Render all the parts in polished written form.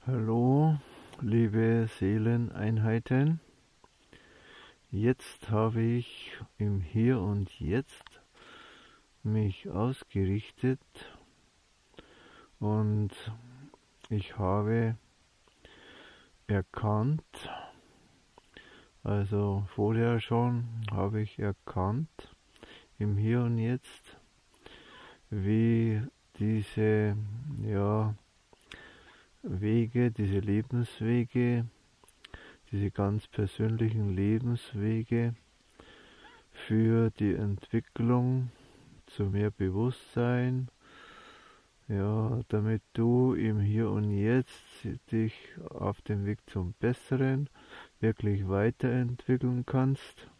Hallo, liebe Seeleneinheiten. Jetzt habe ich im Hier und Jetzt mich ausgerichtet und ich habe erkannt, also vorher schon habe ich erkannt im Hier und Jetzt, wie diese Wege, diese Lebenswege, diese ganz persönlichen Lebenswege für die Entwicklung zu mehr Bewusstsein, damit du im Hier und Jetzt dich auf dem Weg zum Besseren wirklich weiterentwickeln kannst.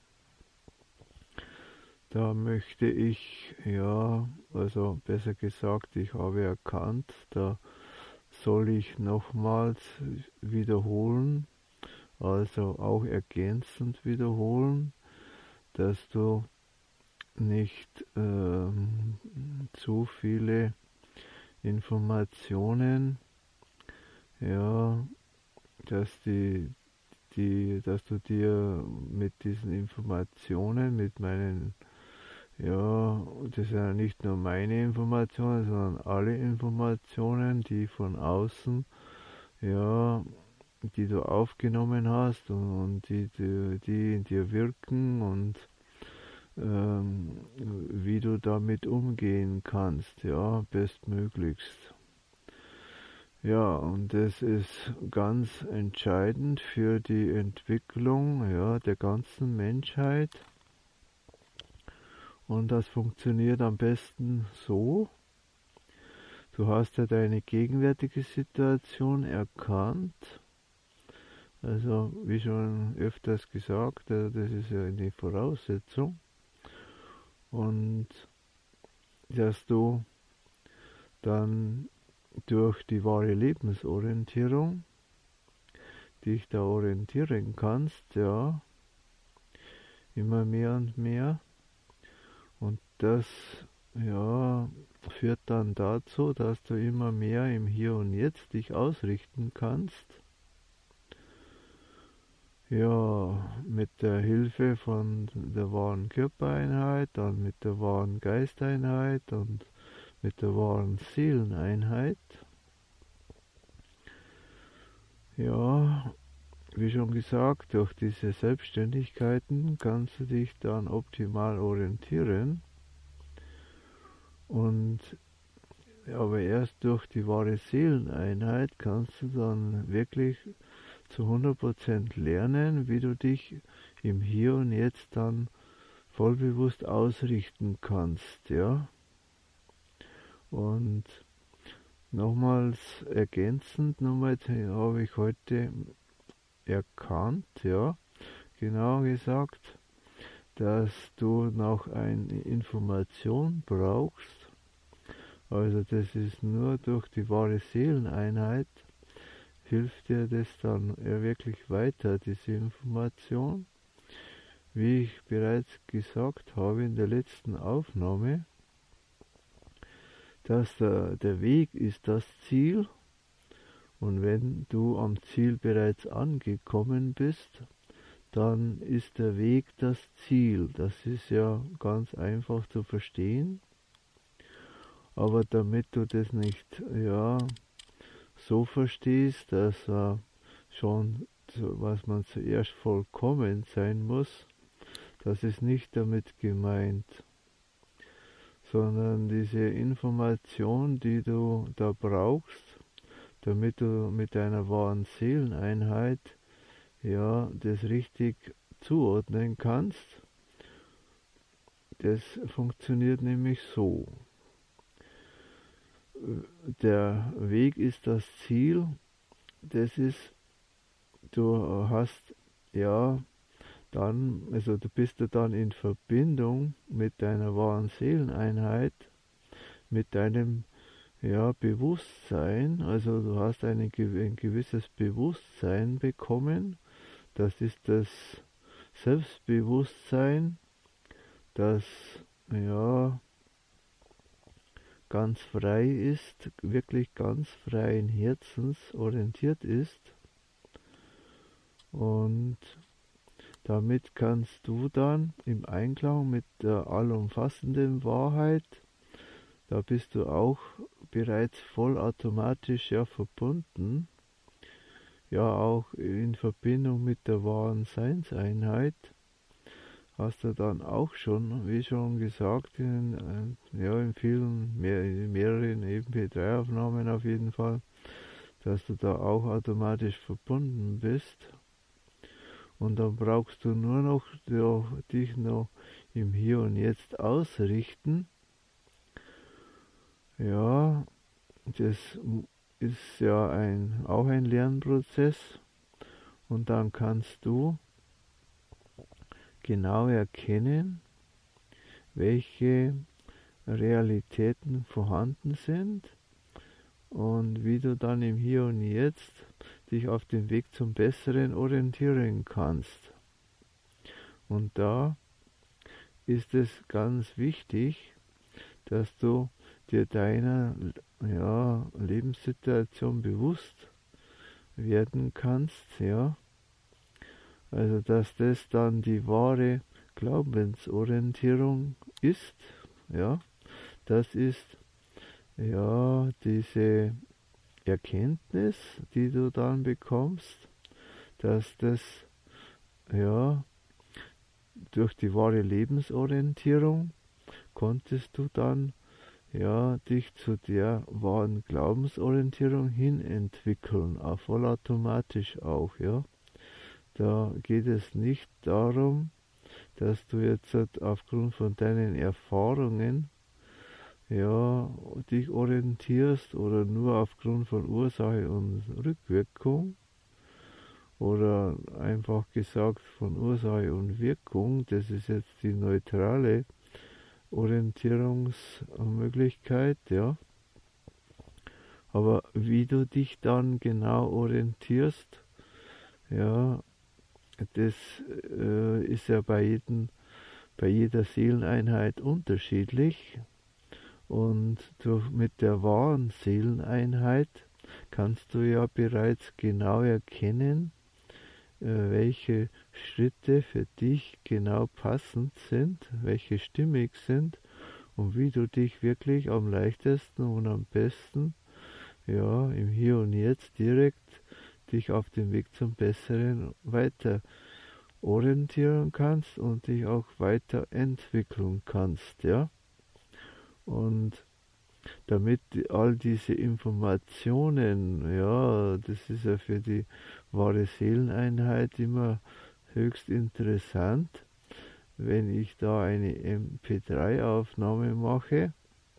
Da möchte ich, also besser gesagt, ich habe erkannt, da soll ich nochmals wiederholen, also auch ergänzend wiederholen, dass du nicht zu viele Informationen, dass dass du dir mit diesen Informationen, mit meinen, das sind ja nicht nur meine Informationen, sondern alle Informationen, die von außen, die du aufgenommen hast und die in dir wirken und wie du damit umgehen kannst, bestmöglichst. Ja, und das ist ganz entscheidend für die Entwicklung, der ganzen Menschheit. Und das funktioniert am besten so. Du hast ja deine gegenwärtige Situation erkannt. Also, wie schon öfters gesagt, das ist ja eine Voraussetzung. Und dass du dann durch die wahre Lebensorientierung dich da orientieren kannst, immer mehr und mehr. Und das, führt dann dazu, dass du immer mehr im Hier und Jetzt dich ausrichten kannst. Ja, mit der Hilfe von der wahren Körpereinheit, dann mit der wahren Geisteinheit und mit der wahren Seeleneinheit. Ja, wie schon gesagt, durch diese Selbstständigkeiten kannst du dich dann optimal orientieren. Und aber erst durch die wahre Seeleneinheit kannst du dann wirklich zu 100% lernen, wie du dich im Hier und Jetzt dann vollbewusst ausrichten kannst, Und nochmals ergänzend, habe ich heute erkannt, genau gesagt, dass du noch eine Information brauchst. Also das ist nur durch die wahre Seeleneinheit hilft dir das dann wirklich weiter, diese Information. Wie ich bereits gesagt habe in der letzten Aufnahme, dass der Weg ist das Ziel und wenn du am Ziel bereits angekommen bist, dann ist der Weg das Ziel. Das ist ja ganz einfach zu verstehen. Aber damit du das nicht so verstehst, dass schon, was man zuerst vollkommen sein muss, das ist nicht damit gemeint, sondern diese Information, die du da brauchst, damit du mit deiner wahren Seeleneinheit das richtig zuordnen kannst. Das funktioniert nämlich so. Der Weg ist das Ziel, das ist, du hast du bist dann in Verbindung mit deiner wahren Seeleneinheit, mit deinem Bewusstsein, also du hast ein gewisses Bewusstsein bekommen, das ist das Selbstbewusstsein, das ganz frei ist, wirklich ganz freien Herzens orientiert ist. Und damit kannst du dann im Einklang mit der allumfassenden Wahrheit, da bist du auch bereits vollautomatisch ja verbunden, ja auch in Verbindung mit der wahren Seinseinheit, hast du dann auch schon, wie schon gesagt, in vielen, mehreren MP3-Aufnahmen auf jeden Fall, dass du da auch automatisch verbunden bist. Und dann brauchst du nur noch dich noch im Hier und Jetzt ausrichten. Ja, das ist ja auch ein Lernprozess. Und dann kannst du genau erkennen, welche Realitäten vorhanden sind und wie du dann im Hier und Jetzt dich auf dem Weg zum Besseren orientieren kannst. Und da ist es ganz wichtig, dass du dir deiner Lebenssituation bewusst werden kannst, ja. Also dass das dann die wahre Glaubensorientierung ist, ja. Das ist ja diese Erkenntnis, die du dann bekommst, dass das ja durch die wahre Lebensorientierung konntest du dann ja dich zu der wahren Glaubensorientierung hin entwickeln, auch vollautomatisch auch, ja. Da geht es nicht darum, dass du jetzt aufgrund von deinen Erfahrungen ja, dich orientierst oder nur aufgrund von Ursache und Rückwirkung oder einfach gesagt von Ursache und Wirkung, das ist jetzt die neutrale Orientierungsmöglichkeit, ja. Aber wie du dich dann genau orientierst, ja, das ist ja bei jeder Seeleneinheit unterschiedlich. Und mit der wahren Seeleneinheit kannst du ja bereits genau erkennen, welche Schritte für dich genau passend sind, welche stimmig sind und wie du dich wirklich am leichtesten und am besten ja, im Hier und Jetzt direkt dich auf dem Weg zum Besseren weiter orientieren kannst und dich auch weiterentwickeln kannst, ja. Und damit all diese Informationen, ja, das ist ja für die wahre Seeleneinheit immer höchst interessant, wenn ich da eine MP3-Aufnahme mache,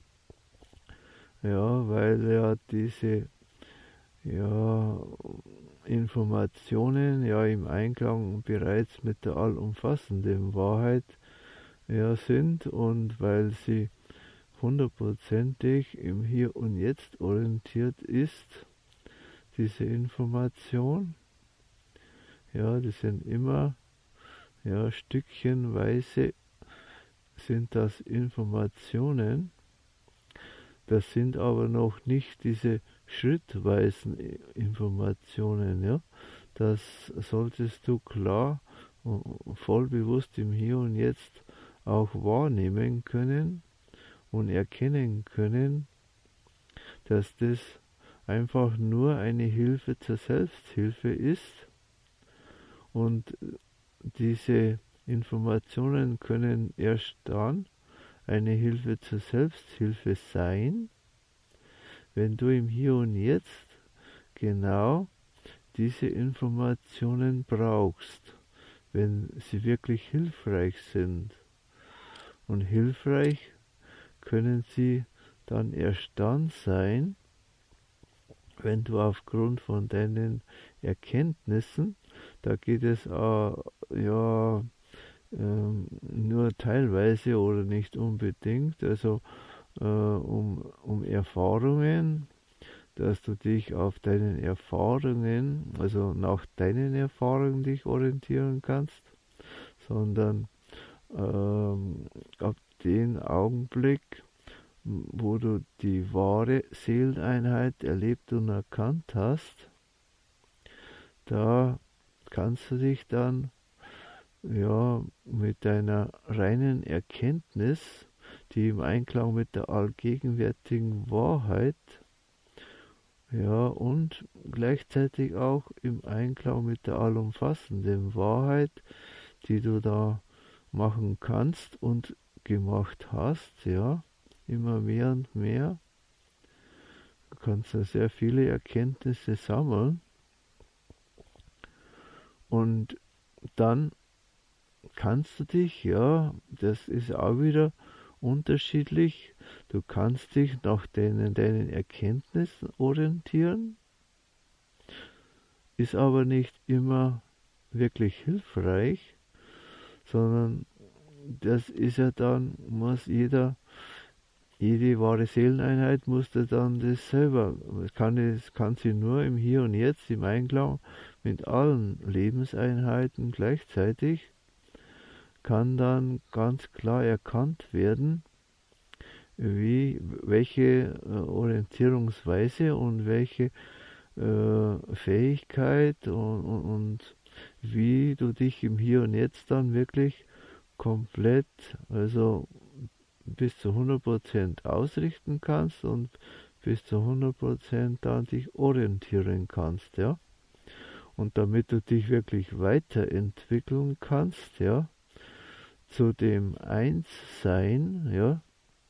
ja, weil ja diese ja, Informationen ja im Einklang bereits mit der allumfassenden Wahrheit ja, sind und weil sie hundertprozentig im Hier und Jetzt orientiert ist, diese Information. Ja, das sind immer, ja, stückchenweise sind das Informationen. Das sind aber noch nicht diese schrittweisen Informationen, ja. Das solltest du klar und voll bewusst im Hier und Jetzt auch wahrnehmen können und erkennen können, dass das einfach nur eine Hilfe zur Selbsthilfe ist und diese Informationen können erst dann eine Hilfe zur Selbsthilfe sein, wenn du im Hier und Jetzt genau diese Informationen brauchst, wenn sie wirklich hilfreich sind. Und hilfreich können sie dann erst dann sein, wenn du aufgrund von deinen Erkenntnissen, da geht es nur teilweise oder nicht unbedingt, also um Erfahrungen, dass du dich auf deinen Erfahrungen, also nach deinen Erfahrungen dich orientieren kannst, sondern ab dem Augenblick, wo du die wahre Seeleneinheit erlebt und erkannt hast, da kannst du dich dann ja mit deiner reinen Erkenntnis, die im Einklang mit der allgegenwärtigen Wahrheit, ja, und gleichzeitig auch im Einklang mit der allumfassenden Wahrheit, die du da machen kannst und gemacht hast, ja, immer mehr und mehr. Du kannst da sehr viele Erkenntnisse sammeln und dann kannst du dich, ja, das ist auch wieder unterschiedlich, du kannst dich nach deinen Erkenntnissen orientieren, ist aber nicht immer wirklich hilfreich, sondern das ist ja dann, muss jede wahre Seeleneinheit musste dann das selber, kann sie nur im Hier und Jetzt, im Einklang mit allen Lebenseinheiten gleichzeitig, kann dann ganz klar erkannt werden, welche Orientierungsweise und welche Fähigkeit und wie du dich im Hier und Jetzt dann wirklich komplett, also bis zu 100% ausrichten kannst und bis zu 100% dann dich orientieren kannst, ja. Und damit du dich wirklich weiterentwickeln kannst, ja, zu dem Einssein, ja,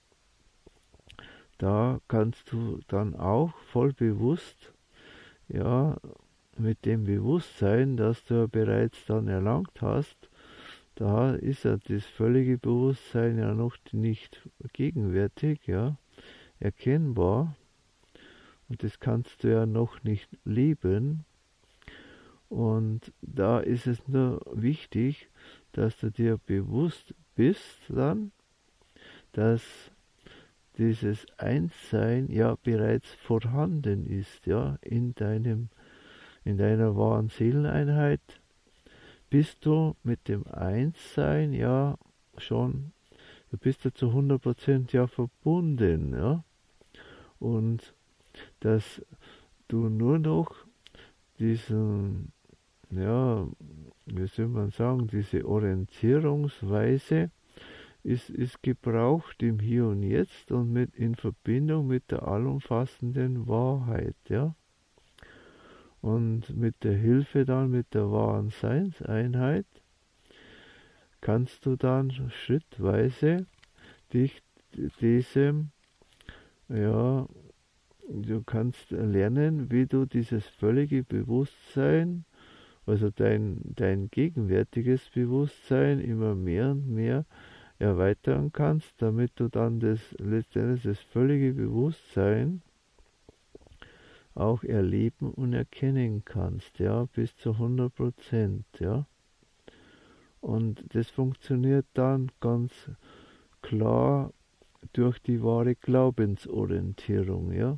da kannst du dann auch voll bewusst, ja, mit dem Bewusstsein, das du ja bereits dann erlangt hast, da ist ja das völlige Bewusstsein ja noch nicht gegenwärtig, ja, erkennbar. Und das kannst du ja noch nicht leben. Und da ist es nur wichtig, dass du dir bewusst bist dann, dass dieses Einssein ja bereits vorhanden ist, ja, in deiner wahren Seeleneinheit bist du mit dem Einssein ja schon, du bist ja zu 100% ja verbunden, ja, und dass du nur noch diesen, ja, wie soll man sagen, diese Orientierungsweise ist gebraucht im Hier und Jetzt und in Verbindung mit der allumfassenden Wahrheit, ja. Und mit der Hilfe dann, mit der wahren Seinseinheit, kannst du dann schrittweise dich diesem, ja, du kannst lernen, wie du dieses völlige Bewusstsein, also dein gegenwärtiges Bewusstsein immer mehr und mehr erweitern kannst, damit du dann letztendlich das völlige Bewusstsein auch erleben und erkennen kannst, ja, bis zu 100%, ja. Und das funktioniert dann ganz klar durch die wahre Glaubensorientierung, ja.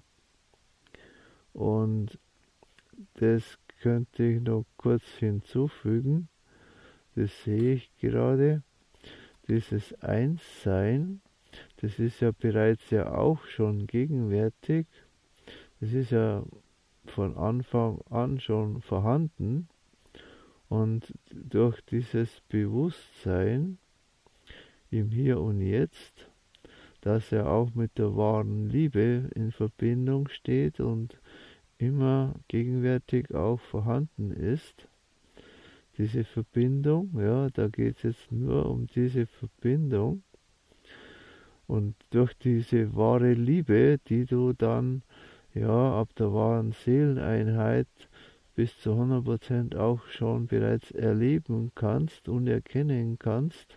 Und das könnte ich noch kurz hinzufügen, das sehe ich gerade, dieses Einssein, das ist ja bereits ja auch schon gegenwärtig, das ist ja von Anfang an schon vorhanden und durch dieses Bewusstsein im Hier und Jetzt, dass er auch mit der wahren Liebe in Verbindung steht und immer gegenwärtig auch vorhanden ist, diese Verbindung, ja, da geht es jetzt nur um diese Verbindung und durch diese wahre Liebe, die du dann ja ab der wahren Seeleneinheit bis zu 100% auch schon bereits erleben kannst und erkennen kannst,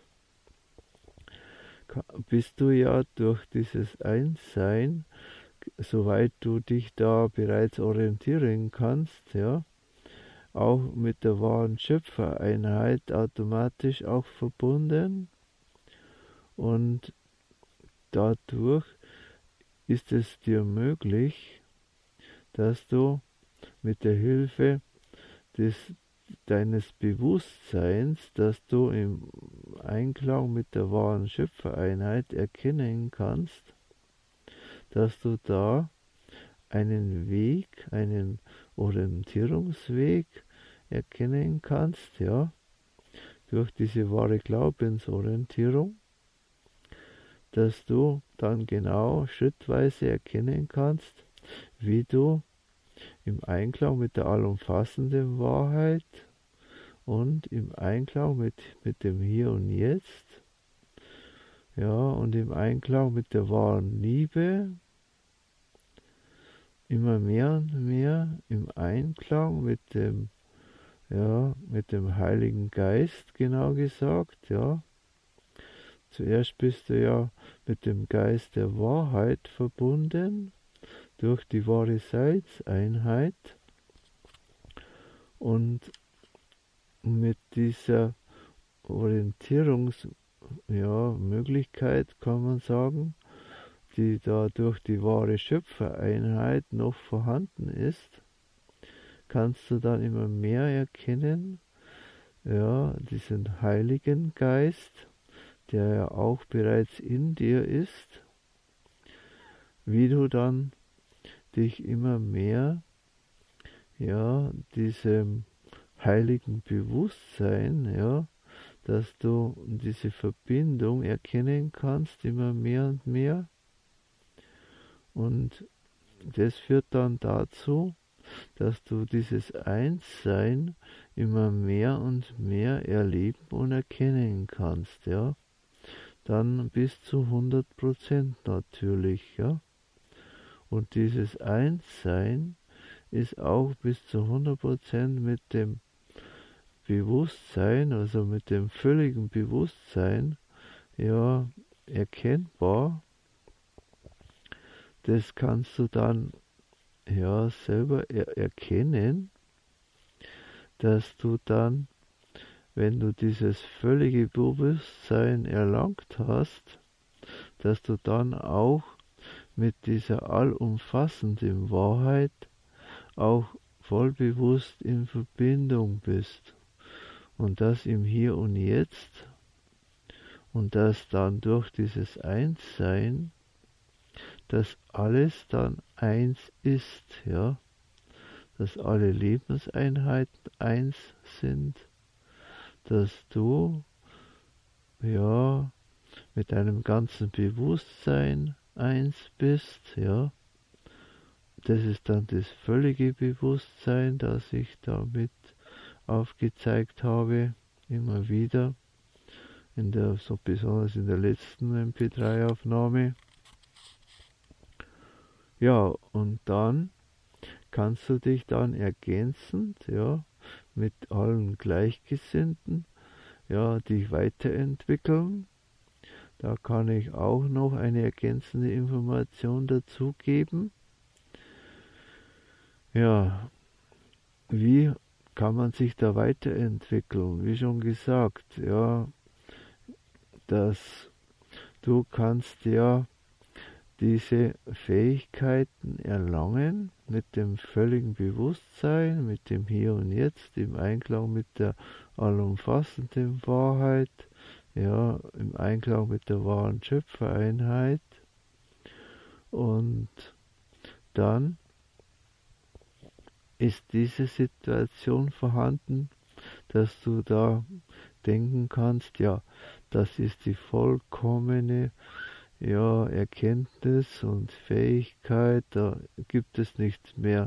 bist du ja durch dieses Einssein, soweit du dich da bereits orientieren kannst, ja, auch mit der wahren Schöpfereinheit automatisch auch verbunden und dadurch ist es dir möglich, dass du mit der Hilfe deines Bewusstseins, das du im Einklang mit der wahren Schöpfereinheit erkennen kannst, dass du da einen Weg, einen Orientierungsweg erkennen kannst, ja, durch diese wahre Glaubensorientierung, dass du dann genau schrittweise erkennen kannst, wie du im Einklang mit der allumfassenden Wahrheit und im Einklang mit dem Hier und Jetzt, ja, und im Einklang mit der wahren Liebe, immer mehr und mehr im Einklang mit dem Heiligen Geist, genau gesagt, ja. Zuerst bist du ja mit dem Geist der Wahrheit verbunden, durch die wahre Seinseinheit, und mit dieser Orientierungsmöglichkeit, kann man sagen, die da durch die wahre Schöpfereinheit noch vorhanden ist, kannst du dann immer mehr erkennen, ja, diesen Heiligen Geist, der ja auch bereits in dir ist, wie du dann dich immer mehr, ja, diesem heiligen Bewusstsein, ja, dass du diese Verbindung erkennen kannst, immer mehr und mehr. Und das führt dann dazu, dass du dieses Einssein immer mehr und mehr erleben und erkennen kannst, ja. Dann bis zu 100% natürlich, ja. Und dieses Einssein ist auch bis zu 100% mit dem Bewusstsein, also mit dem völligen Bewusstsein, ja, erkennbar. Das kannst du dann ja selber erkennen, dass du dann, wenn du dieses völlige Bewusstsein erlangt hast, dass du dann auch mit dieser allumfassenden Wahrheit auch vollbewusst in Verbindung bist, und das im Hier und Jetzt, und dass dann durch dieses Einssein, dass alles dann eins ist, ja, dass alle Lebenseinheiten eins sind, dass du, ja, mit deinem ganzen Bewusstsein eins bist, ja. Das ist dann das völlige Bewusstsein, das ich damit aufgezeigt habe, immer wieder, so besonders in der letzten MP3-Aufnahme. Ja, und dann kannst du dich dann ergänzend, ja, mit allen Gleichgesinnten, ja, dich weiterentwickeln. Da kann ich auch noch eine ergänzende Information dazu geben. Ja, wie kann man sich da weiterentwickeln? Wie schon gesagt, ja, dass du kannst ja diese Fähigkeiten erlangen mit dem völligen Bewusstsein, mit dem Hier und Jetzt, im Einklang mit der allumfassenden Wahrheit, ja, im Einklang mit der wahren Schöpfereinheit. Und dann ist diese Situation vorhanden, dass du da denken kannst, ja, das ist die vollkommene, ja, Erkenntnis und Fähigkeit, da gibt es nichts mehr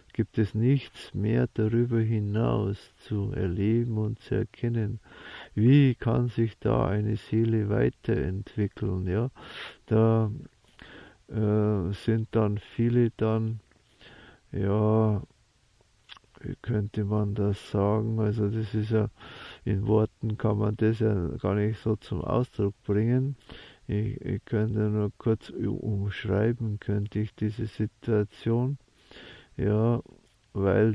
darüber hinaus zu erleben und zu erkennen. Wie kann sich da eine Seele weiterentwickeln, ja? Da sind dann viele dann, ja, wie könnte man das sagen, also das ist ja, in Worten kann man das ja gar nicht so zum Ausdruck bringen. Ich könnte nur kurz umschreiben, könnte ich diese Situation, ja, weil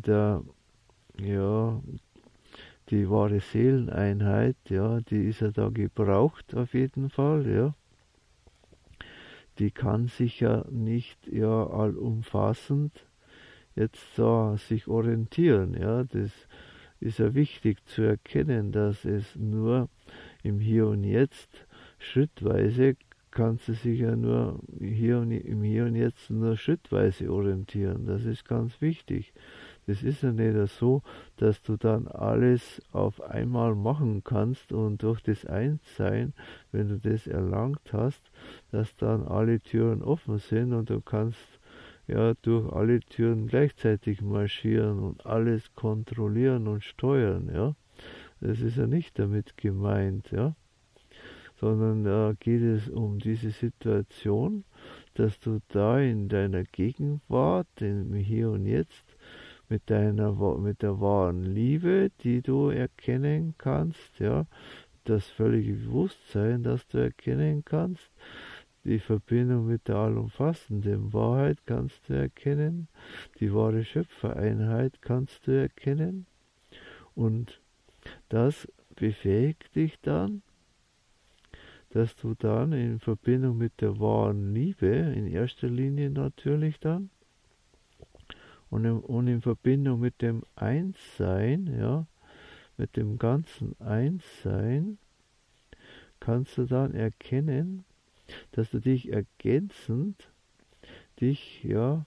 die wahre Seeleneinheit, ja, die ist ja da gebraucht auf jeden Fall, ja. Die kann sich ja nicht, ja, allumfassend jetzt da sich orientieren, ja. Das ist ja wichtig zu erkennen, dass es nur im Hier und Jetzt schrittweise kannst du sich ja nur im Hier und Jetzt nur schrittweise orientieren. Das ist ganz wichtig. Das ist ja nicht so, dass du dann alles auf einmal machen kannst und durch das Einssein, wenn du das erlangt hast, dass dann alle Türen offen sind und du kannst ja durch alle Türen gleichzeitig marschieren und alles kontrollieren und steuern, ja. Das ist ja nicht damit gemeint, ja. Sondern da geht es um diese Situation, dass du da in deiner Gegenwart, im Hier und Jetzt, mit der wahren Liebe, die du erkennen kannst, ja, das völlige Bewusstsein, das du erkennen kannst, die Verbindung mit der allumfassenden Wahrheit kannst du erkennen, die wahre Schöpfereinheit kannst du erkennen und das befähigt dich dann, dass du dann in Verbindung mit der wahren Liebe, in erster Linie natürlich dann, und in Verbindung mit dem Einssein, ja, mit dem ganzen Einssein, kannst du dann erkennen, dass du dich ergänzend, ja,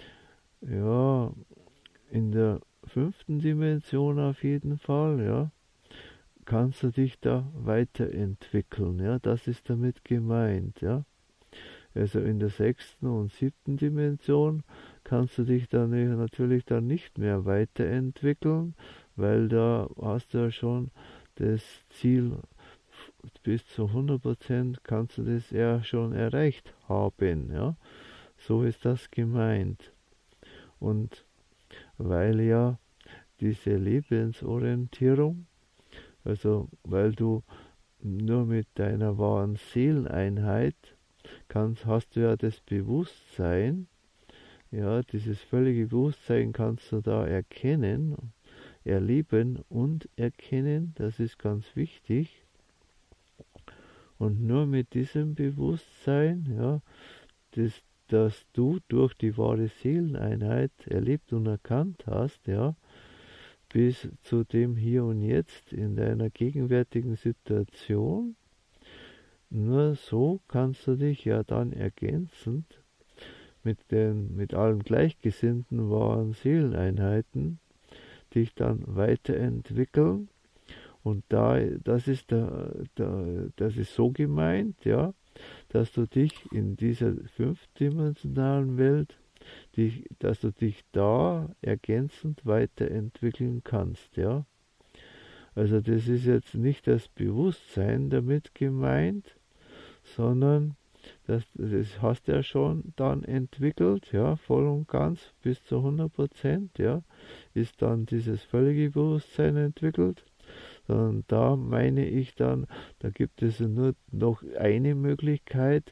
in der 5. Dimension auf jeden Fall, ja, kannst du dich da weiterentwickeln, ja, das ist damit gemeint, ja. Also in der 6. und 7. Dimension kannst du dich dann natürlich dann nicht mehr weiterentwickeln, weil da hast du ja schon das Ziel bis zu 100% kannst du das ja schon erreicht haben, ja. So ist das gemeint. Und weil ja diese Lebensorientierung, also weil du nur mit deiner wahren Seeleneinheit hast du ja das Bewusstsein, ja, dieses völlige Bewusstsein kannst du da erkennen, erleben und erkennen, das ist ganz wichtig. Und nur mit diesem Bewusstsein, ja, das du durch die wahre Seeleneinheit erlebt und erkannt hast, ja, bis zu dem Hier und Jetzt in deiner gegenwärtigen Situation, nur so kannst du dich ja dann ergänzend mit allen gleichgesinnten wahren Seeleneinheiten dich dann weiterentwickeln. Und das ist so gemeint, ja, dass du dich in dieser 5-dimensionalen Welt, dass du dich da ergänzend weiterentwickeln kannst, ja. Also das ist jetzt nicht das Bewusstsein damit gemeint, sondern das hast du ja schon dann entwickelt, ja, voll und ganz bis zu 100%, ja, ist dann dieses völlige Bewusstsein entwickelt. Und da meine ich dann, da gibt es nur noch eine Möglichkeit,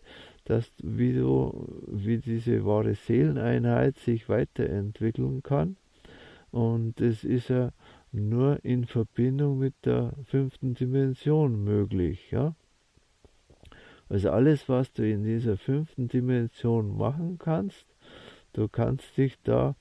wie diese wahre Seeleneinheit sich weiterentwickeln kann. Und es ist ja nur in Verbindung mit der 5. Dimension möglich, ja. Also alles, was du in dieser 5. Dimension machen kannst, du kannst dich da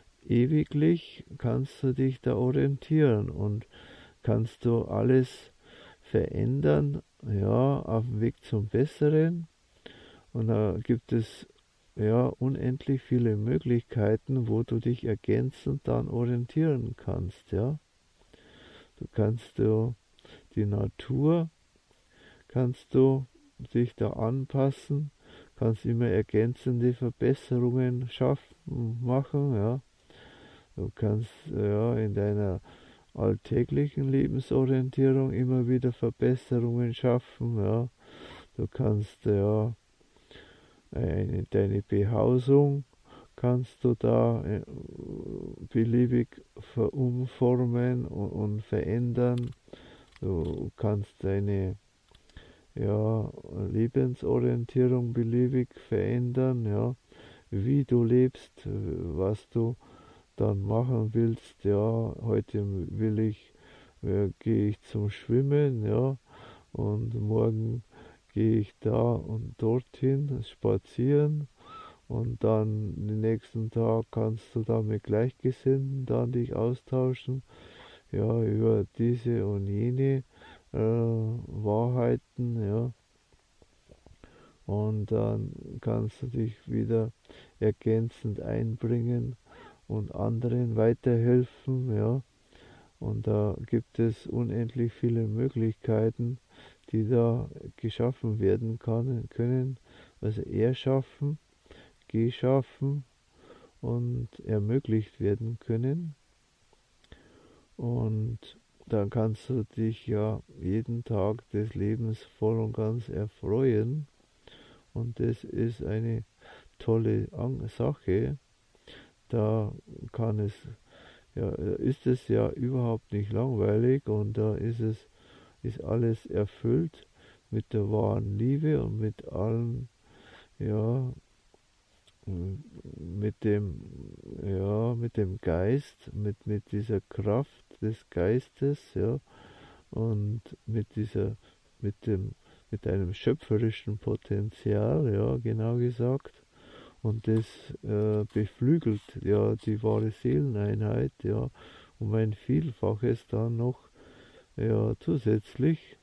kannst du dich da orientieren und kannst du alles verändern, ja, auf dem Weg zum Besseren. Und da gibt es ja unendlich viele Möglichkeiten, wo du dich ergänzend dann orientieren kannst, ja. Du kannst die Natur, kannst du dich da anpassen, kannst immer ergänzende Verbesserungen machen, ja. Du kannst ja in deiner alltäglichen Lebensorientierung immer wieder Verbesserungen schaffen, ja. Du kannst ja deine Behausung kannst du da beliebig umformen und verändern. Du kannst deine Lebensorientierung beliebig verändern, ja, wie du lebst, was du dann machen willst, ja, heute gehe ich zum Schwimmen, ja, und morgen gehe ich da und dorthin spazieren und dann den nächsten Tag kannst du da mit Gleichgesinnten dann dich austauschen, ja, über diese und jene Wahrheiten, ja. und dann kannst du dich wieder ergänzend einbringen und anderen weiterhelfen, ja. Und da gibt es unendlich viele Möglichkeiten, die da geschaffen werden können. Also erschaffen, geschaffen und ermöglicht werden können. Und dann kannst du dich ja jeden Tag des Lebens voll und ganz erfreuen. Und das ist eine tolle Sache. Da kann es, ja, ist es ja überhaupt nicht langweilig und da ist alles erfüllt mit der wahren Liebe und mit allen, ja, mit dem Geist, mit dieser Kraft des Geistes, ja, und mit dem, mit einem schöpferischen Potenzial, ja, genau gesagt. Und das beflügelt ja die wahre Seeleneinheit, ja, um ein Vielfaches dann noch, ja, zusätzlich.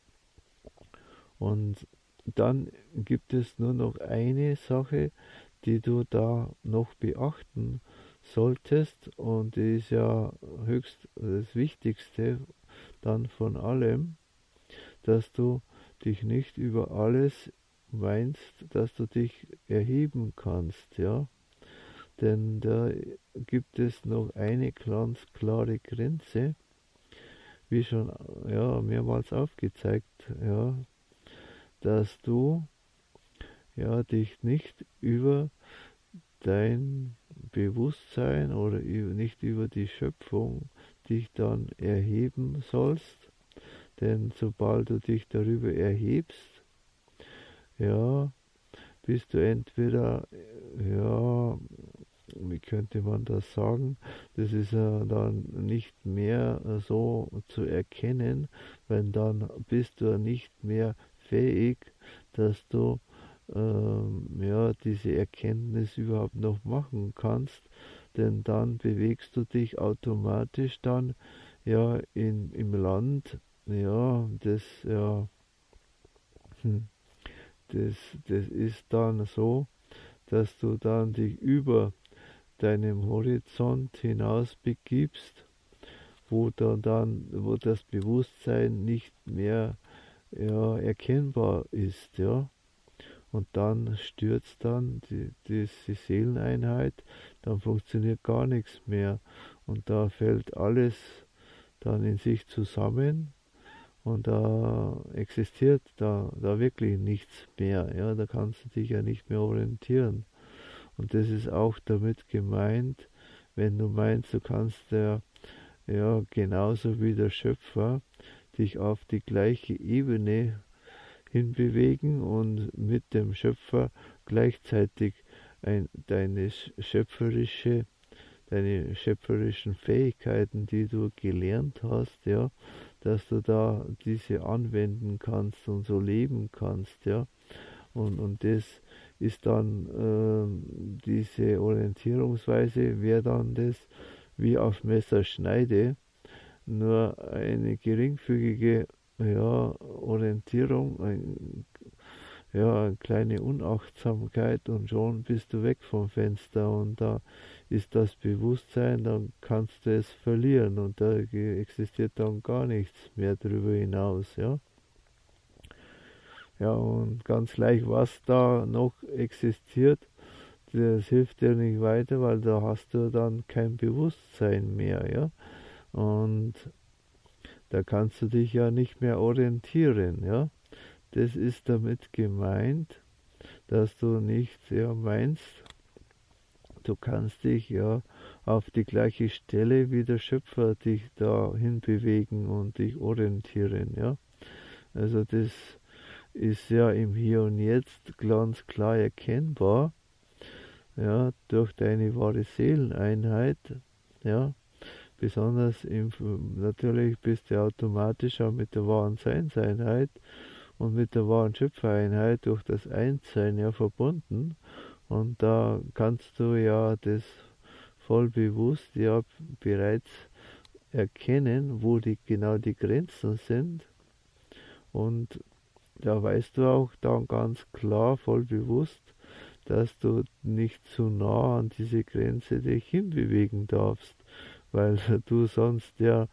Und dann gibt es nur noch eine Sache, die du da noch beachten solltest, und die ist ja höchst das Wichtigste dann von allem, dass du dich nicht über alles meinst, dass du dich erheben kannst, ja. Denn da gibt es noch eine ganz klare Grenze, wie schon, ja, mehrmals aufgezeigt, ja, dass du, ja, dich nicht über dein Bewusstsein oder nicht über die Schöpfung dich dann erheben sollst, denn sobald du dich darüber erhebst, ja, bist du entweder, ja, wie könnte man das sagen, das ist ja dann nicht mehr so zu erkennen, weil dann bist du nicht mehr fähig, dass du ja, diese Erkenntnis überhaupt noch machen kannst, denn dann bewegst du dich automatisch dann ja im Land, ja, hm, das, das ist dann so, dass du dann dich über deinem Horizont hinaus begibst, wo das Bewusstsein nicht mehr, ja, erkennbar ist, ja. Und dann stürzt dann die Seeleneinheit, dann funktioniert gar nichts mehr. Und da fällt alles dann in sich zusammen und da existiert da wirklich nichts mehr. Ja, da kannst du dich ja nicht mehr orientieren. Und das ist auch damit gemeint, wenn du meinst, du kannst ja genauso wie der Schöpfer dich auf die gleiche Ebene hinbewegen und mit dem Schöpfer gleichzeitig deine schöpferischen Fähigkeiten, die du gelernt hast, ja, dass du da diese anwenden kannst und so leben kannst, ja. Und das ist dann diese Orientierungsweise, wäre dann das wie auf Messerschneide, nur eine geringfügige, ja, Orientierung, ja, eine kleine Unachtsamkeit und schon bist du weg vom Fenster und da ist das Bewusstsein, dann kannst du es verlieren und da existiert dann gar nichts mehr darüber hinaus, ja. Ja, und ganz gleich, was da noch existiert, das hilft dir nicht weiter, weil da hast du dann kein Bewusstsein mehr, ja. Und da kannst du dich ja nicht mehr orientieren, ja. Das ist damit gemeint, dass du nicht, ja, meinst, du kannst dich ja auf die gleiche Stelle wie der Schöpfer dich dahin bewegen und dich orientieren, ja. Also das ist ja im Hier und Jetzt ganz klar erkennbar, ja, durch deine wahre Seeleneinheit, ja. Besonders natürlich bist du automatisch auch mit der wahren Seinseinheit und mit der wahren Schöpfereinheit durch das Einssein ja verbunden. Und da kannst du ja das voll bewusst ja bereits erkennen, wo genau die Grenzen sind. Und da weißt du auch dann ganz klar, voll bewusst, dass du nicht zu nah an diese Grenze dich hinbewegen darfst, weil du sonst ja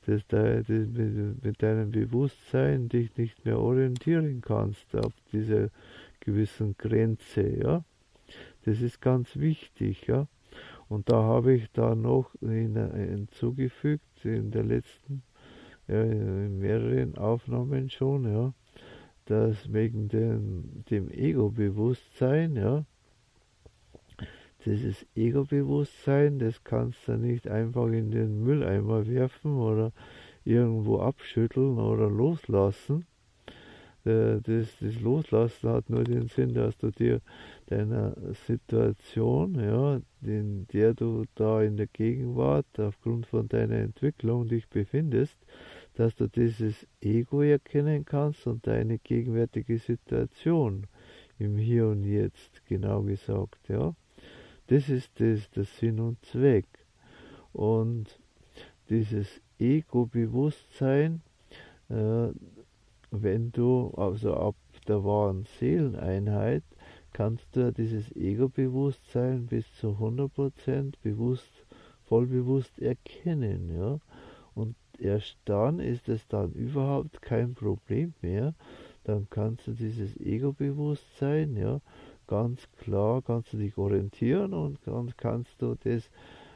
mit deinem Bewusstsein dich nicht mehr orientieren kannst auf dieser gewissen Grenze, ja. Das ist ganz wichtig, ja. Und da habe ich da noch hinzugefügt in der letzten, ja, in mehreren Aufnahmen schon, ja, dass wegen dem Ego-Bewusstsein, ja, dieses Ego-Bewusstsein, das kannst du nicht einfach in den Mülleimer werfen oder irgendwo abschütteln oder loslassen. Das Loslassen hat nur den Sinn, dass du dir deiner Situation, ja, in der du da in der Gegenwart aufgrund von deiner Entwicklung dich befindest, dass du dieses Ego erkennen kannst und deine gegenwärtige Situation im Hier und Jetzt, genau gesagt, ja. Das ist der Sinn und Zweck. Und dieses Ego-Bewusstsein, äh, wenn du, also ab der wahren Seeleneinheit, kannst du dieses Ego-Bewusstsein bis zu 100% bewusst, vollbewusst erkennen, ja. Und erst dann ist es dann überhaupt kein Problem mehr. Dann kannst du dieses Ego-Bewusstsein, ja, ganz klar, kannst du dich orientieren und dann kannst du das,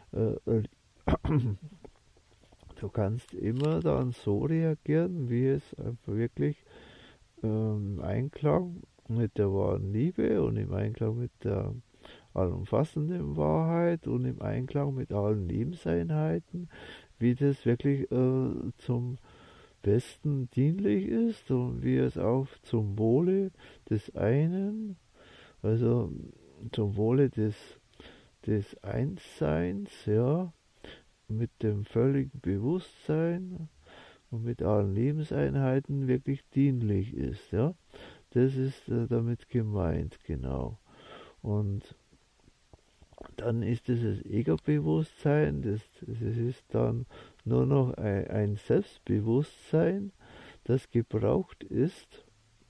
du kannst immer dann so reagieren, wie es einfach wirklich im Einklang mit der wahren Liebe und im Einklang mit der allumfassenden Wahrheit und im Einklang mit allen Lebenseinheiten, wie das wirklich zum Besten dienlich ist und wie es auch zum Wohle des einen, also zum Wohle des Einsseins, ja, mit dem völligen Bewusstsein und mit allen Lebenseinheiten wirklich dienlich ist, ja. Das ist damit gemeint, genau. Und dann ist dieses Ego-Bewusstsein, das ist dann nur noch ein Selbstbewusstsein, das gebraucht ist,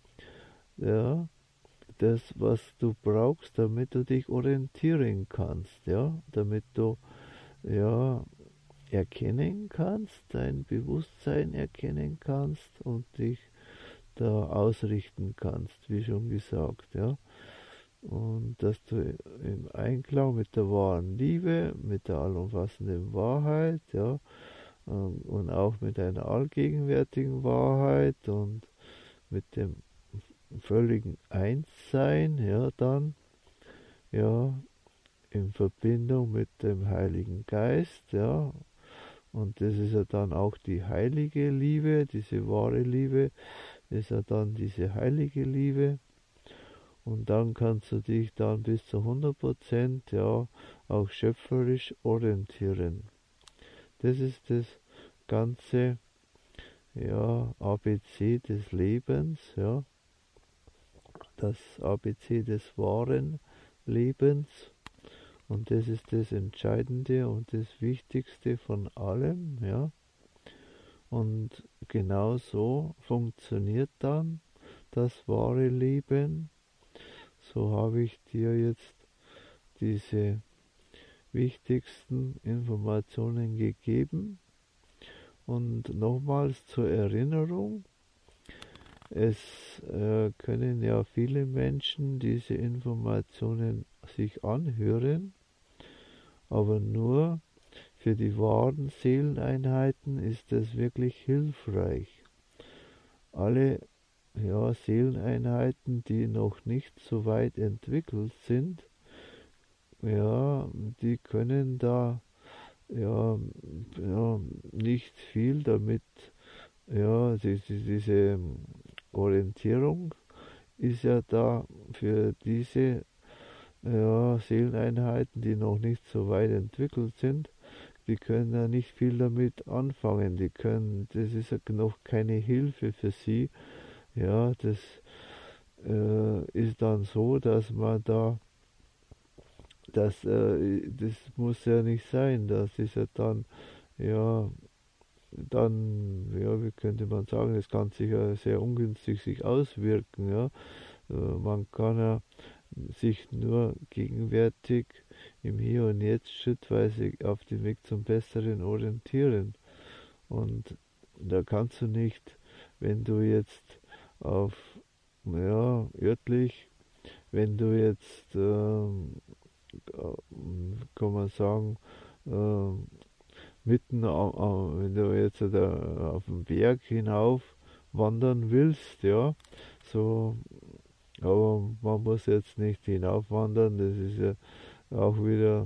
ja, das, was du brauchst, damit du dich orientieren kannst, ja, damit du, ja, erkennen kannst, dein Bewusstsein erkennen kannst und dich da ausrichten kannst, wie schon gesagt, ja. Und dass du im Einklang mit der wahren Liebe, mit der allumfassenden Wahrheit, ja, und auch mit einer allgegenwärtigen Wahrheit und mit dem völligen Einssein, ja, dann, ja, in Verbindung mit dem Heiligen Geist, ja, und das ist ja dann auch die heilige Liebe, diese wahre Liebe, ist ja dann diese heilige Liebe. Und dann kannst du dich dann bis zu 100%, ja, auch schöpferisch orientieren. Das ist das ganze, ja, ABC des Lebens, ja, das ABC des wahren Lebens. Und das ist das Entscheidende und das Wichtigste von allem, ja. Und genau so funktioniert dann das wahre Leben. So habe ich dir jetzt diese wichtigsten Informationen gegeben. Und nochmals zur Erinnerung, es können ja viele Menschen diese Informationen sich anhören, aber nur für die wahren Seeleneinheiten ist es wirklich hilfreich. Alle, ja, Seeleneinheiten, die noch nicht so weit entwickelt sind, ja, die können da, ja, ja, nicht viel damit, ja, diese Orientierung ist ja da für diese, ja, Seeleneinheiten, die noch nicht so weit entwickelt sind, die können ja nicht viel damit anfangen. Das ist ja noch keine Hilfe für sie. Ja, das ist dann so, dass man da, das muss ja nicht sein. Das ist ja dann, ja, dann, ja, wie könnte man sagen, es kann sich ja sehr ungünstig sich auswirken. Ja. Man kann ja sich nur gegenwärtig im Hier und Jetzt schrittweise auf dem Weg zum Besseren orientieren. Und da kannst du nicht, wenn du jetzt auf, ja, örtlich, wenn du jetzt, kann man sagen, wenn du jetzt da auf den Berg hinauf wandern willst, ja, so, aber man muss jetzt nicht hinaufwandern, das ist ja auch wieder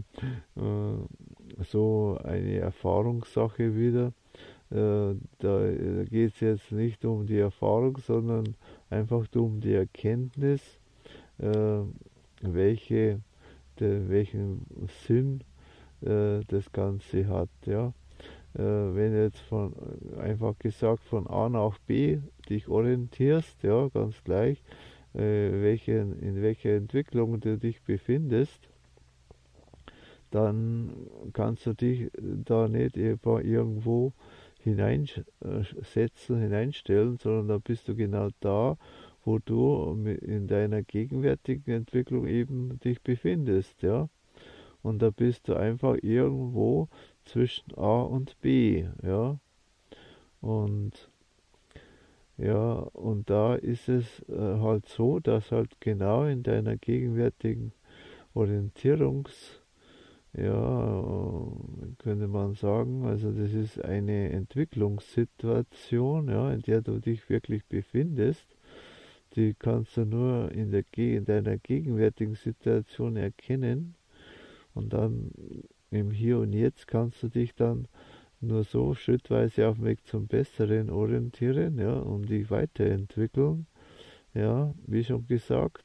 so eine Erfahrungssache wieder. Da geht es jetzt nicht um die Erfahrung, sondern einfach um die Erkenntnis, äh, welchen Sinn das Ganze hat. Ja? Wenn du jetzt einfach gesagt von A nach B dich orientierst, ja, ganz gleich, in welcher Entwicklung du dich befindest, dann kannst du dich da nicht irgendwo hineinstellen, sondern da bist du genau da, wo du in deiner gegenwärtigen Entwicklung eben dich befindest, ja. Und da bist du einfach irgendwo zwischen A und B, ja. Und ja, und da ist es halt so, dass halt genau in deiner gegenwärtigen Orientierungs ja, könnte man sagen, also das ist eine Entwicklungssituation, ja, in der du dich wirklich befindest. Die kannst du nur in deiner gegenwärtigen Situation erkennen und dann im Hier und Jetzt kannst du dich dann nur so schrittweise auf dem Weg zum Besseren orientieren, ja, um dich weiterentwickeln, ja, wie schon gesagt.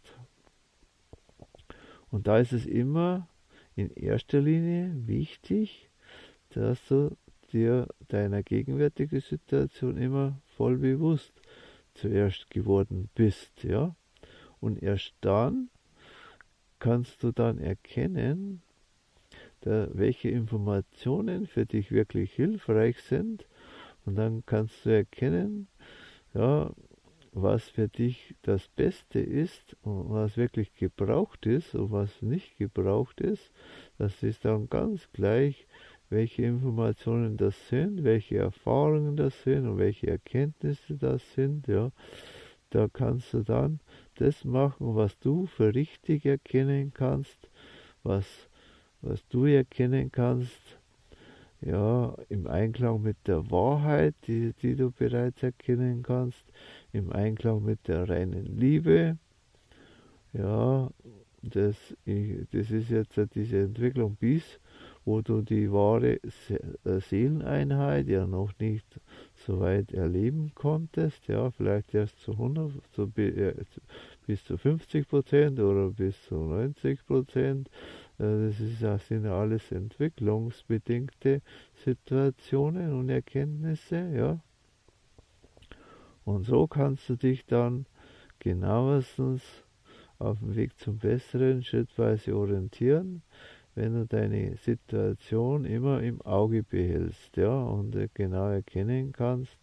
Und da ist es immer in erster Linie wichtig, dass du dir deiner gegenwärtigen Situation immer voll bewusst zuerst geworden bist, ja. Und erst dann kannst du dann erkennen, welche Informationen für dich wirklich hilfreich sind. Und dann kannst du erkennen, ja, was für dich das Beste ist und was wirklich gebraucht ist und was nicht gebraucht ist. Das ist dann ganz gleich, welche Informationen das sind, welche Erfahrungen das sind und welche Erkenntnisse das sind. Ja. Da kannst du dann das machen, was du für richtig erkennen kannst, was du erkennen kannst, ja, im Einklang mit der Wahrheit, die du bereits erkennen kannst, im Einklang mit der reinen Liebe. Ja, das ist jetzt diese Entwicklung bis, wo du die wahre Seeleneinheit ja noch nicht so weit erleben konntest, ja, vielleicht erst zu 100, bis zu 50% oder bis zu 90%. Sind ja alles entwicklungsbedingte Situationen und Erkenntnisse, ja. Und so kannst du dich dann genauestens auf dem Weg zum Besseren schrittweise orientieren, wenn du deine Situation immer im Auge behältst, ja, und genau erkennen kannst,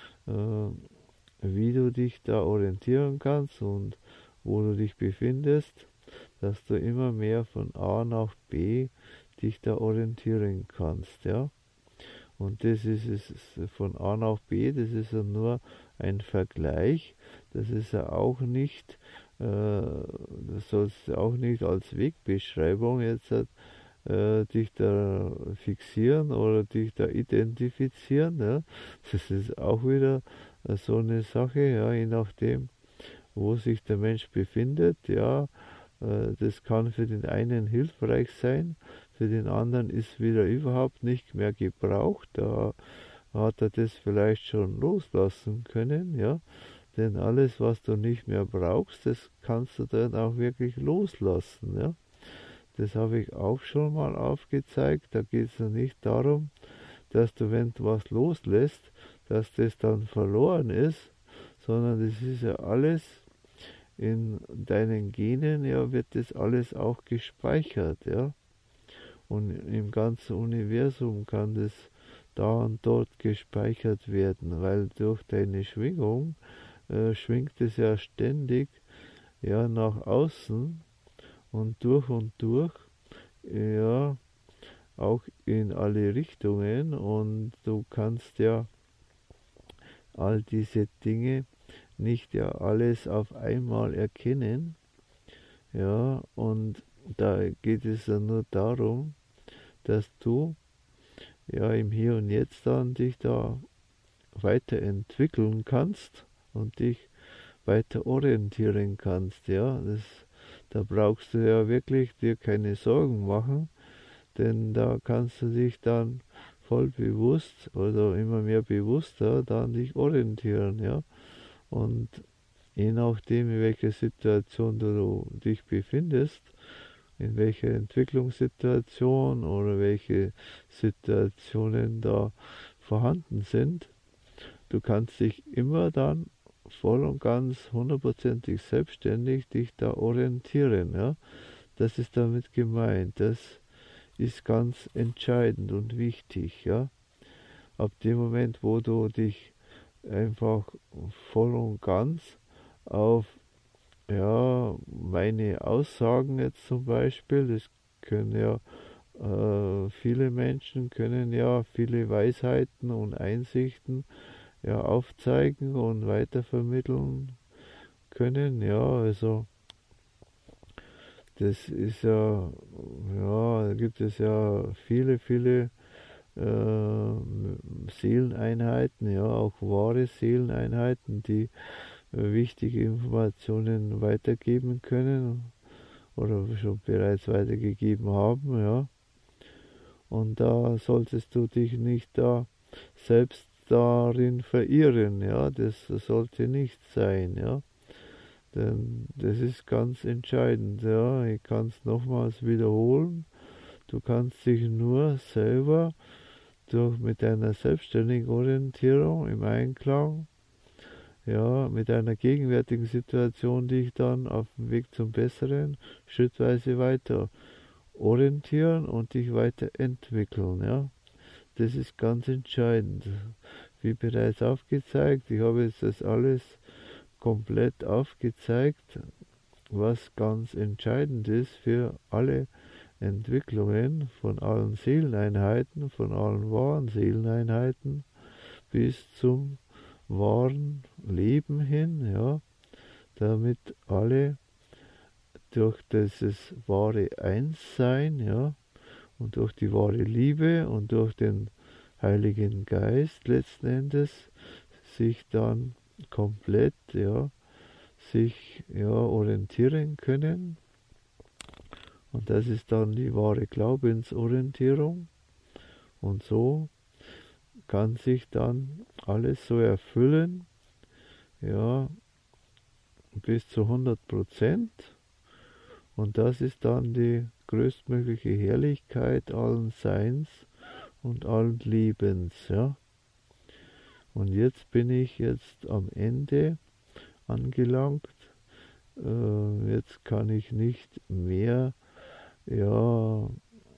wie du dich da orientieren kannst und wo du dich befindest, dass du immer mehr von A nach B dich da orientieren kannst, ja. Und das ist es von A nach B, das ist ja nur ein Vergleich, das ist ja auch nicht, das sollst du auch nicht als Wegbeschreibung jetzt dich da fixieren oder dich da identifizieren. Ja. Das ist auch wieder so eine Sache, ja, je nachdem, wo sich der Mensch befindet, ja. Das kann für den einen hilfreich sein, für den anderen ist wieder überhaupt nicht mehr gebraucht. Da hat er das vielleicht schon loslassen können, ja. Denn alles, was du nicht mehr brauchst, das kannst du dann auch wirklich loslassen, ja. Das habe ich auch schon mal aufgezeigt. Da geht es ja nicht darum, dass du, wenn du was loslässt, dass das dann verloren ist, sondern das ist ja alles in deinen Genen, ja, wird das alles auch gespeichert, ja. Und im ganzen Universum kann das da und dort gespeichert werden, weil durch deine Schwingung schwingt es ja ständig ja nach außen und durch, ja, auch in alle Richtungen, und du kannst ja all diese Dinge nicht ja alles auf einmal erkennen, ja, und da geht es ja nur darum, dass du ja im Hier und Jetzt dann dich da weiterentwickeln kannst und dich weiter orientieren kannst, ja, da brauchst du ja wirklich dir keine Sorgen machen, denn da kannst du dich dann voll bewusst oder immer mehr bewusster dann dich orientieren, ja, und je nachdem, in welcher Situation du dich befindest, in welcher Entwicklungssituation oder welche Situationen da vorhanden sind, du kannst dich immer dann voll und ganz hundertprozentig selbstständig dich da orientieren, ja. Das ist damit gemeint. Das ist ganz entscheidend und wichtig, ja. Ab dem Moment, wo du dich einfach voll und ganz auf, ja, meine Aussagen jetzt zum Beispiel, das können ja viele Menschen können ja viele Weisheiten und Einsichten ja aufzeigen und weitervermitteln können, ja, also das ist ja, ja, da gibt es ja viele Seeleneinheiten, ja, auch wahre Seeleneinheiten, die wichtige Informationen weitergeben können oder schon bereits weitergegeben haben, ja. Und da solltest du dich nicht da selbst darin verirren, ja, das sollte nicht sein, ja. Denn das ist ganz entscheidend, ja. Ich kann es nochmals wiederholen. Du kannst dich nur selber mit deiner selbstständigen Orientierung im Einklang, ja, mit deiner gegenwärtigen Situation dich dann auf dem Weg zum Besseren schrittweise weiter orientieren und dich weiterentwickeln, ja. Das ist ganz entscheidend. Wie bereits aufgezeigt, ich habe jetzt das alles komplett aufgezeigt, was ganz entscheidend ist für alle Entwicklungen von allen Seeleneinheiten, von allen wahren Seeleneinheiten bis zum wahren Leben hin, ja, damit alle durch dieses wahre Einssein, ja, und durch die wahre Liebe und durch den Heiligen Geist letzten Endes sich dann komplett, ja, sich ja orientieren können. Und das ist dann die wahre Glaubensorientierung. Und so kann sich dann alles so erfüllen, ja, bis zu 100%. Und das ist dann die größtmögliche Herrlichkeit allen Seins und allen Lebens, ja. Und jetzt bin ich jetzt am Ende angelangt. Jetzt kann ich nicht mehr, ja,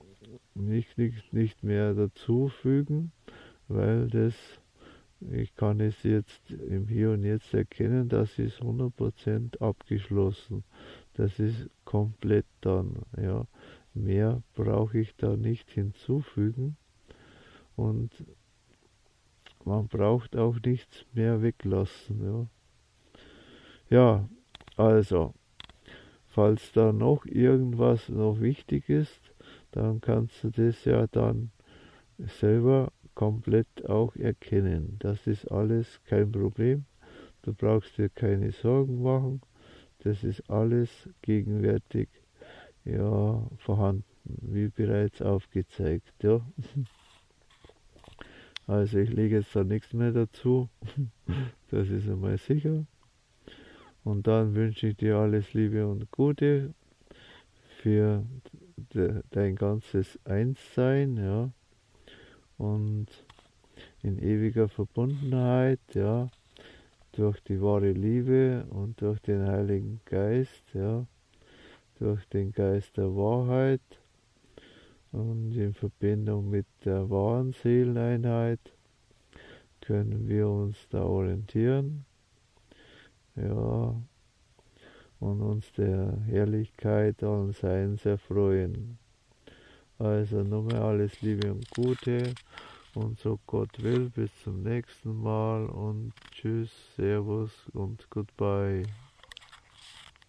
nicht mehr dazufügen, weil ich kann es jetzt im Hier und Jetzt erkennen, das ist 100% abgeschlossen. Das ist komplett dann, ja. Mehr brauche ich da nicht hinzufügen und man braucht auch nichts mehr weglassen, ja. Ja, also, falls da noch irgendwas noch wichtig ist, dann kannst du das ja dann selber komplett auch erkennen. Das ist alles kein Problem. Du brauchst dir keine Sorgen machen. Das ist alles gegenwärtig, ja, vorhanden, wie bereits aufgezeigt, ja. Also ich lege jetzt da nichts mehr dazu. Das ist einmal sicher. Und dann wünsche ich dir alles Liebe und Gute für dein ganzes Einssein, ja, und in ewiger Verbundenheit, ja, durch die wahre Liebe und durch den Heiligen Geist, ja, durch den Geist der Wahrheit Und in Verbindung mit der wahren Seeleneinheit können wir uns da orientieren, ja, und uns der Herrlichkeit allen Seins erfreuen. Also nochmal alles Liebe und Gute und so Gott will, bis zum nächsten Mal und tschüss, servus und goodbye.